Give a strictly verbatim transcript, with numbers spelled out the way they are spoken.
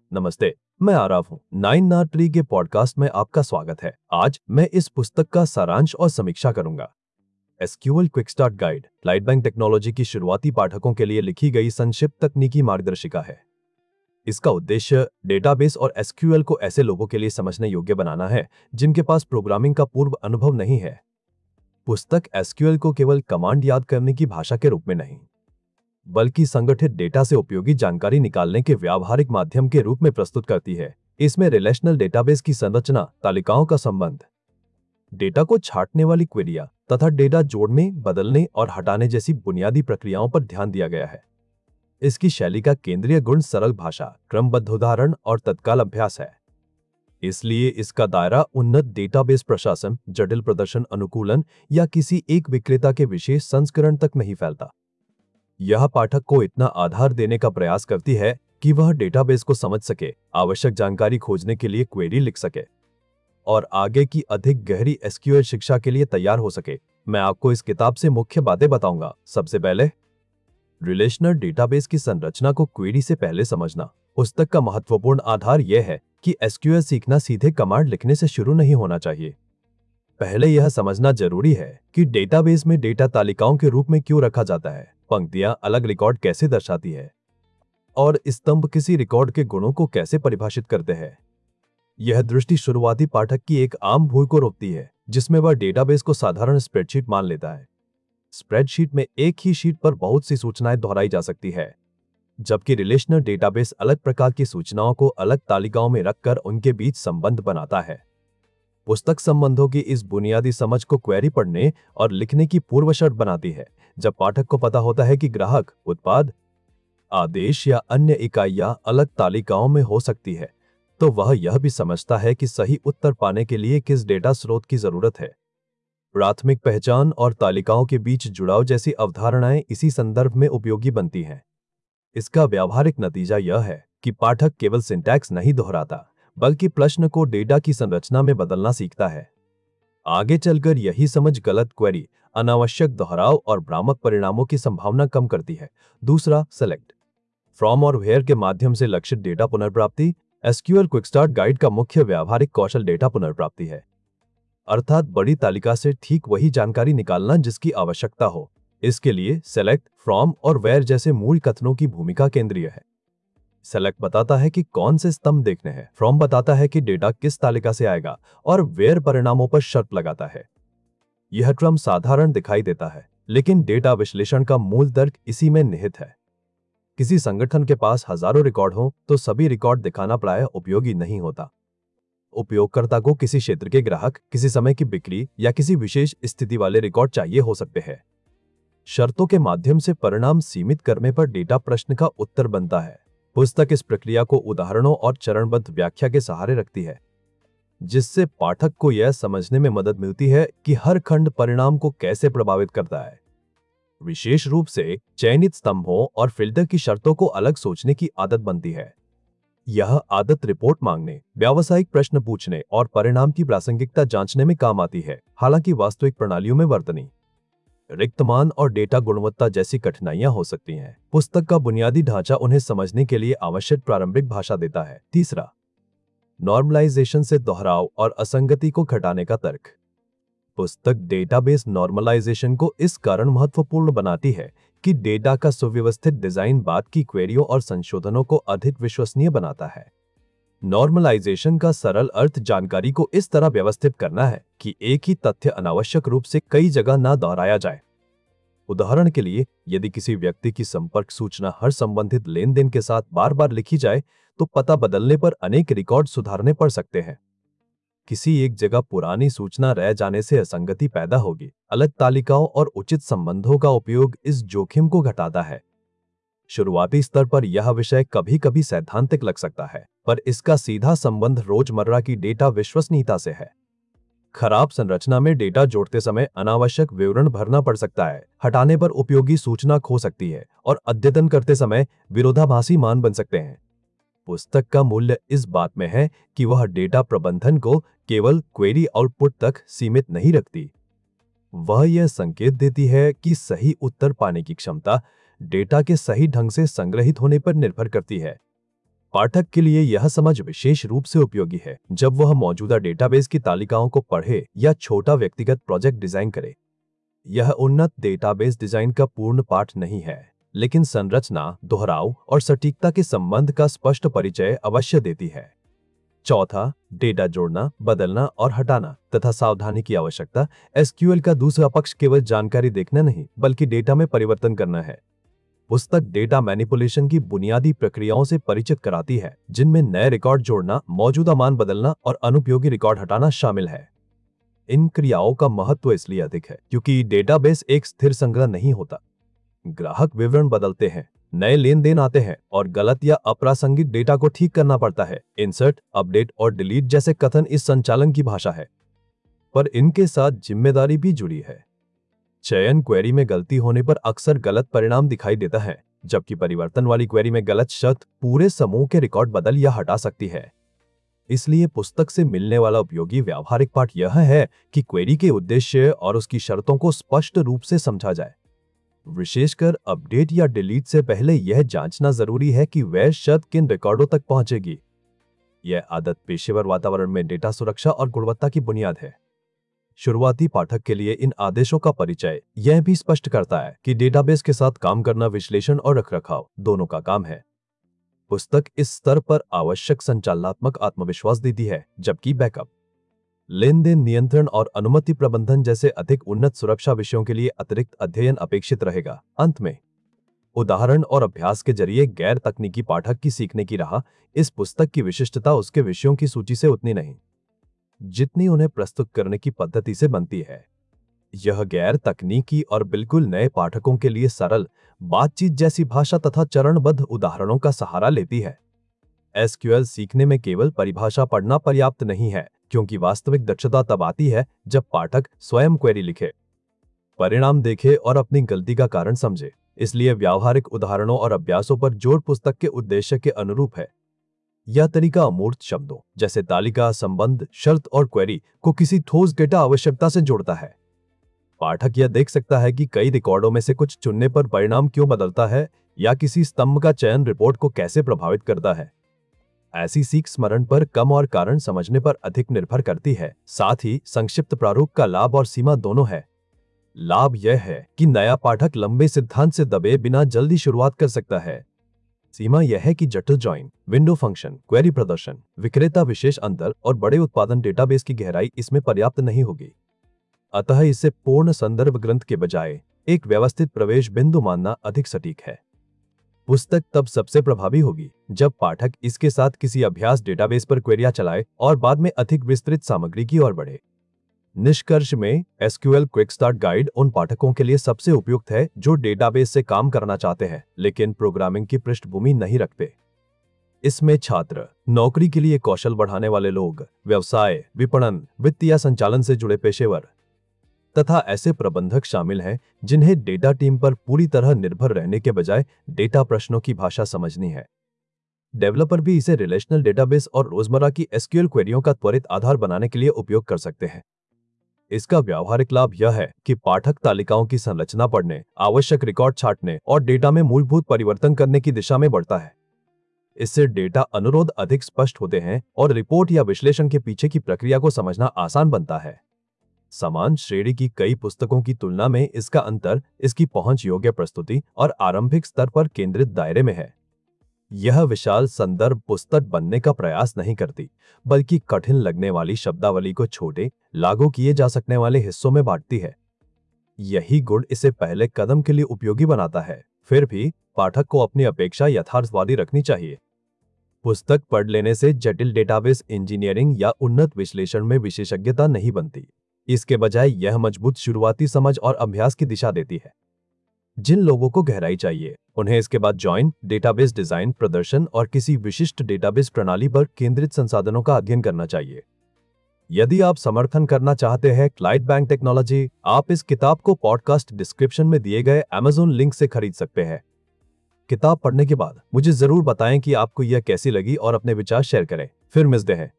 नमस्ते, मैं आरव हूँ। नाइन आर ट्री के पॉडकास्ट में आपका स्वागत है। आज मैं इस पुस्तक का सारांश और समीक्षा करूंगा। SQL quick start guide light bank technology की शुरुआती पाठकों के लिए लिखी गई संक्षिप्त तकनीकी मार्गदर्शिका है। इसका उद्देश्य डेटाबेस और एसक्यूएल को ऐसे लोगों के लिए समझने योग्य बनाना है जिनके पास प्रोग्रामिंग का पूर्व अनुभव नहीं है। पुस्तक एसक्यूएल को केवल कमांड याद करने की भाषा के रूप में नहीं, बल्कि संगठित डेटा से उपयोगी जानकारी निकालने के व्यावहारिक माध्यम के रूप में प्रस्तुत करती है। इसमें रिलेशनल डेटाबेस की संरचना, तालिकाओं का संबंध, डेटा को छांटने वाली क्वेरियां तथा डेटा जोड़ने, बदलने और हटाने जैसी बुनियादी प्रक्रियाओं पर ध्यान दिया गया है। इसकी शैली का केंद्रीय गुण सरल भाषा, क्रमबद्ध उदाहरण और तत्काल अभ्यास है। इसलिए इसका दायरा उन्नत डेटाबेस प्रशासन, जटिल प्रदर्शन अनुकूलन या किसी एक विक्रेता के विशेष संस्करण तक नहीं फैलता। यह पाठक को इतना आधार देने का प्रयास करती है कि वह डेटाबेस को समझ सके, आवश्यक जानकारी खोजने के लिए क्वेरी लिख सके और आगे की अधिक गहरी एसक्यूएल शिक्षा के लिए तैयार हो सके। मैं आपको इस किताब से मुख्य बातें बताऊंगा। सबसे पहले, रिलेशनल डेटाबेस की संरचना को क्वेरी से पहले समझना। पुस्तक का महत्वपूर्ण आधार यह है कि एसक्यूएल सीखना सीधे कमांड लिखने से शुरू नहीं होना चाहिए। पहले यह समझना जरूरी है कि डेटाबेस में डेटा तालिकाओं के रूप में क्यों रखा जाता है, पंक्तियां अलग रिकॉर्ड कैसे दर्शाती है और स्तंभ किसी रिकॉर्ड के गुणों को कैसे परिभाषित करते हैं। यह दृष्टि शुरुआती पाठक की एक आम भूल को रोकती है, जिसमें वह डेटाबेस को साधारण स्प्रेडशीट मान लेता है। स्प्रेडशीट में एक ही शीट पर बहुत सी सूचनाएं दोहराई जा सकती है, जबकि रिलेशनल डेटाबेस अलग प्रकार की सूचनाओं को अलग तालिकाओं में रखकर उनके बीच संबंध बनाता है। पुस्तक संबंधों की इस बुनियादी समझ को क्वेरी पढ़ने और लिखने की पूर्व शर्त बनाती है। जब पाठक को पता होता है कि ग्राहक, उत्पाद, आदेश या अन्य इकाइयां अलग तालिकाओं में हो सकती है, तो वह यह भी समझता है कि सही उत्तर पाने के लिए किस डेटा स्रोत की जरूरत है। प्राथमिक पहचान और तालिकाओं के बीच जुड़ाव जैसी अवधारणाएं इसी संदर्भ में उपयोगी बनती हैं। इसका व्यावहारिक नतीजा यह है कि पाठक केवल सिंटैक्स नहीं दोहराता, बल्कि प्रश्न को डेटा की संरचना में बदलना सीखता है। आगे चलकर यही समझ गलत क्वेरी, अनावश्यक दोहराव और भ्रामक परिणामों की संभावना कम करती है। दूसरा, सेलेक्ट फ्रॉम और वेयर के माध्यम से लक्षित डेटा पुनर्प्राप्ति। एसक्यूएल क्विक स्टार्ट गाइड का मुख्य व्यावहारिक कौशल डेटा पुनर्प्राप्ति है, अर्थात बड़ी तालिका से ठीक वही जानकारी निकालना जिसकी आवश्यकता हो। इसके लिए सेलेक्ट, फ्रॉम और वेयर जैसे मूल कथनों की भूमिका केंद्रीय है। सेलेक्ट बताता है कि कौन से स्तंभ देखने हैं, फ्रॉम बताता है कि डेटा किस तालिका से आएगा और वेयर परिणामों पर शर्त लगाता है। यह क्रम साधारण दिखाई देता है, लेकिन डेटा विश्लेषण का मूल तर्क इसी में निहित है। किसी संगठन के पास हजारों रिकॉर्ड हो तो सभी रिकॉर्ड दिखाना प्रायः उपयोगी नहीं होता। उपयोगकर्ता को किसी क्षेत्र के ग्राहक, किसी समय की बिक्री या किसी विशेष स्थिति वाले रिकॉर्ड चाहिए हो सकते हैं। शर्तों के माध्यम से परिणाम सीमित करने पर डेटा प्रश्न का उत्तर बनता है। पुस्तक इस प्रक्रिया को उदाहरणों और चरणबद्ध व्याख्या के सहारे रखती है, जिससे पाठक को यह समझने में मदद मिलती है कि हर खंड परिणाम को कैसे प्रभावित करता है। विशेष रूप से चयनित स्तंभों और फिल्टर की शर्तों को अलग सोचने की आदत बनती है। यह आदत रिपोर्ट मांगने, व्यावसायिक प्रश्न पूछने और परिणाम की प्रासंगिकता जांचने में काम आती है। हालांकि वास्तविक प्रणालियों में वर्तनी, रिक्त मान और डेटा गुणवत्ता जैसी कठिनाइयां हो सकती हैं। पुस्तक का बुनियादी ढांचा उन्हें समझने के लिए आवश्यक प्रारंभिक भाषा देता है। तीसरा, नॉर्मलाइजेशन से दोहराव और असंगति को घटाने का तर्क। पुस्तक डेटाबेस नॉर्मलाइजेशन को इस कारण महत्वपूर्ण बनाती है कि डेटा का सुव्यवस्थित डिजाइन बाद की क्वेरियों और संशोधनों को अधिक विश्वसनीय बनाता है। नॉर्मलाइजेशन का सरल अर्थ जानकारी को इस तरह व्यवस्थित करना है कि एक ही तथ्य अनावश्यक रूप से कई जगह न दोहराया जाए। उदाहरण के लिए, यदि किसी व्यक्ति की संपर्क सूचना हर संबंधित लेन देन के साथ बार बार लिखी जाए, तो पता बदलने पर अनेक रिकॉर्ड सुधारने पड़ सकते हैं। किसी एक जगह पुरानी सूचना रह जाने से असंगति पैदा होगी। अलग तालिकाओं और उचित संबंधों का उपयोग इस जोखिम को घटाता है। शुरुआती स्तर पर यह विषय कभी कभी सैद्धांतिक लग सकता है, पर इसका सीधा संबंध रोजमर्रा की डेटा विश्वसनीयता से है। खराब संरचना में डेटा जोड़ते समय अनावश्यक विवरण भरना पड़ सकता है, हटाने पर उपयोगी सूचना खो सकती है और अद्यतन करते समय विरोधाभासी मान बन सकते हैं। पुस्तक का मूल्य इस बात में है कि वह डेटा प्रबंधन को केवल क्वेरी आउटपुट तक सीमित नहीं रखती। वह यह संकेत देती है कि सही उत्तर पाने की क्षमता डेटा के सही ढंग से संग्रहित होने पर निर्भर करती है। पाठक के लिए यह समझ विशेष रूप से उपयोगी है जब वह मौजूदा डेटाबेस की तालिकाओं को पढ़े या छोटा व्यक्तिगत प्रोजेक्ट डिजाइन करे। यह उन्नत डेटाबेस डिजाइन का पूर्ण पाठ नहीं है, लेकिन संरचना, दोहराव और सटीकता के संबंध का स्पष्ट परिचय अवश्य देती है। चौथा, डेटा जोड़ना, बदलना और हटाना तथा सावधानी की आवश्यकता। एसक्यूएल का दूसरा पक्ष केवल जानकारी देखना नहीं, बल्कि डेटा में परिवर्तन करना है। पुस्तक डेटा मैनिपुलेशन की बुनियादी प्रक्रियाओं से परिचित कराती है, जिनमें नए रिकॉर्ड जोड़ना, मौजूदा मान बदलना और अनुपयोगी रिकॉर्ड हटाना शामिल है। इन क्रियाओं का महत्व इसलिए अधिक है क्योंकि डेटाबेस एक स्थिर संग्रह नहीं होता। ग्राहक विवरण बदलते हैं, नए लेन देन आते हैं और गलत या अप्रासंगिक डेटा को ठीक करना पड़ता है। इंसर्ट, अपडेट और डिलीट जैसे कथन इस संचालन की भाषा है, पर इनके साथ जिम्मेदारी भी जुड़ी है। चयन क्वेरी में गलती होने पर अक्सर गलत परिणाम दिखाई देता है, जबकि परिवर्तन वाली क्वेरी में गलत शर्त पूरे समूह के रिकॉर्ड बदल या हटा सकती है। इसलिए पुस्तक से मिलने वाला उपयोगी व्यावहारिक पाठ यह है कि क्वेरी के उद्देश्य और उसकी शर्तों को स्पष्ट रूप से समझा जाए। विशेषकर अपडेट या डिलीट से पहले यह जांचना जरूरी है कि वह शर्त किन रिकॉर्डों तक पहुंचेगी। यह आदत पेशेवर वातावरण में डेटा सुरक्षा और गुणवत्ता की बुनियाद है। शुरुआती पाठक के लिए इन आदेशों का परिचय यह भी स्पष्ट करता है कि डेटाबेस के साथ काम करना विश्लेषण और रखरखाव दोनों का काम है। पुस्तक इस स्तर पर आवश्यक संचालनात्मक आत्मविश्वास देती है, जबकि बैकअप, लेन देन नियंत्रण और अनुमति प्रबंधन जैसे अधिक उन्नत सुरक्षा विषयों के लिए अतिरिक्त अध्ययन अपेक्षित रहेगा। अंत में, उदाहरण और अभ्यास के जरिए गैर तकनीकी पाठक की सीखने की राह। इस पुस्तक की विशिष्टता उसके विषयों की सूची से उतनी नहीं जितनी उन्हें प्रस्तुत करने की पद्धति से बनती है। यह गैर तकनीकी और बिल्कुल नए पाठकों के लिए सरल बातचीत जैसी भाषा तथा चरणबद्ध उदाहरणों का सहारा लेती है। एसक्यूएल सीखने में केवल परिभाषा पढ़ना पर्याप्त नहीं है, क्योंकि वास्तविक दक्षता तब आती है जब पाठक स्वयं क्वेरी लिखे, परिणाम देखे और अपनी गलती का कारण समझे। इसलिए व्यावहारिक उदाहरणों और अभ्यासों पर जोर पुस्तक के उद्देश्य के अनुरूप है। यह तरीका अमूर्त शब्दों जैसे तालिका, संबंध, शर्त और क्वेरी को किसी ठोस डेटा आवश्यकता से जोड़ता है। पाठक यह देख सकता है कि कई रिकॉर्डों में से कुछ चुनने पर परिणाम क्यों बदलता है या किसी स्तंभ का चयन रिपोर्ट को कैसे प्रभावित करता है। ऐसी सीख स्मरण पर कम और कारण समझने पर अधिक निर्भर करती है। साथ ही संक्षिप्त प्रारूप का लाभ और सीमा दोनों है। लाभ यह है कि नया पाठक लंबे सिद्धांत से दबे बिना जल्दी शुरुआत कर सकता है। सीमा यह है कि जटिल जॉइन, विंडो फंक्शन, क्वेरी प्रदर्शन, विक्रेता विशेष अंतर और बड़े उत्पादन डेटाबेस की गहराई इसमें पर्याप्त नहीं होगी। अतः इसे पूर्ण संदर्भ ग्रंथ के बजाय एक व्यवस्थित प्रवेश बिंदु मानना अधिक सटीक है। पुस्तक तब सबसे प्रभावी होगी जब पाठक इसके साथ किसी अभ्यास डेटाबेस पर क्वेरियां चलाए और बाद में अधिक विस्तृत सामग्री की ओर बढ़े। निष्कर्ष में, एसक्यूएल क्विक स्टार्ट गाइड उन पाठकों के लिए सबसे उपयुक्त है जो डेटाबेस से काम करना चाहते हैं लेकिन प्रोग्रामिंग की पृष्ठभूमि नहीं रखते। इसमें छात्र, नौकरी के लिए कौशल बढ़ाने वाले लोग, व्यवसाय, विपणन, वित्त या संचालन से जुड़े पेशेवर तथा ऐसे प्रबंधक शामिल हैं जिन्हें डेटा टीम पर पूरी तरह निर्भर रहने के बजाय डेटा प्रश्नों की भाषा समझनी है। डेवलपर भी इसे रिलेशनल डेटाबेस और रोजमर्रा की एसक्यूएल क्वेरियों का त्वरित आधार बनाने के लिए उपयोग कर सकते हैं। इसका व्यावहारिक लाभ यह है कि पाठक तालिकाओं की संरचना पढ़ने, आवश्यक रिकॉर्ड छांटने और डेटा में मूलभूत परिवर्तन करने की दिशा में बढ़ता है। इससे डेटा अनुरोध अधिक स्पष्ट होते हैं और रिपोर्ट या विश्लेषण के पीछे की प्रक्रिया को समझना आसान बनता है। समान श्रेणी की कई पुस्तकों की तुलना में इसका अंतर इसकी पहुंच योग्य प्रस्तुति और आरंभिक स्तर पर केंद्रित दायरे में है। यह विशाल संदर्भ पुस्तक बनने का प्रयास नहीं करती, बल्कि कठिन लगने वाली शब्दावली को छोटे, लागू किए जा सकने वाले हिस्सों में बांटती है। यही गुण इसे पहले कदम के लिए उपयोगी बनाता है। फिर भी पाठक को अपनी अपेक्षा यथार्थवादी रखनी चाहिए। पुस्तक पढ़ लेने से जटिल डेटाबेस इंजीनियरिंग या उन्नत विश्लेषण में विशेषज्ञता नहीं बनती। इसके बजाय यह मजबूत शुरुआती समझ और अभ्यास की दिशा देती है। जिन लोगों को गहराई चाहिए, उन्हें इसके बाद जॉइन, डेटाबेस डिजाइन, प्रदर्शन और किसी विशिष्ट डेटाबेस प्रणाली पर केंद्रित संसाधनों का अध्ययन करना चाहिए। यदि आप समर्थन करना चाहते हैं क्लाइड बैंक टेक्नोलॉजी, आप इस किताब को पॉडकास्ट डिस्क्रिप्शन में दिए गए अमेज़न लिंक से खरीद सकते हैं। किताब पढ़ने के बाद मुझे जरूर बताएं कि आपको यह कैसी लगी और अपने विचार शेयर करें। फिर मिलते हैं।